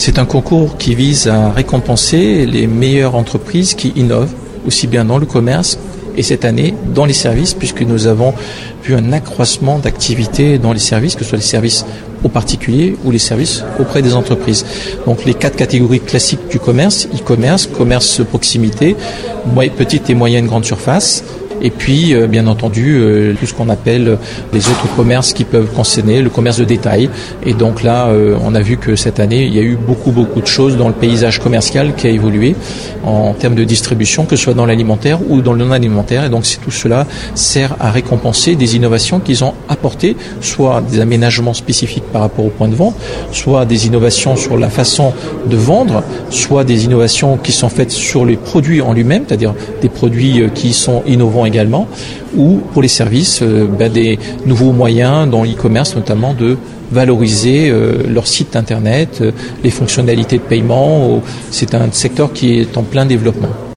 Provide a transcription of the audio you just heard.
C'est un concours qui vise à récompenser les meilleures entreprises qui innovent, aussi bien dans le commerce et cette année dans les services, puisque nous avons vu un accroissement d'activité dans les services, que ce soit les services aux particuliers ou les services auprès des entreprises. Donc les 4 catégories classiques du commerce, e-commerce, commerce proximité, petite et moyenne grande surface, et puis bien entendu tout ce qu'on appelle les autres commerces qui peuvent concerner le commerce de détail. Et donc là on a vu que cette année il y a eu beaucoup de choses dans le paysage commercial qui a évolué en termes de distribution, que ce soit dans l'alimentaire ou dans le non-alimentaire. Et donc tout cela sert à récompenser des innovations qu'ils ont apportées, soit des aménagements spécifiques par rapport au point de vente, soit des innovations sur la façon de vendre, soit des innovations qui sont faites sur les produits en lui-même, c'est-à-dire des produits qui sont innovants également, ou pour les services, des nouveaux moyens dans l'e-commerce notamment de valoriser leur site internet, les fonctionnalités de paiement. C'est un secteur qui est en plein développement.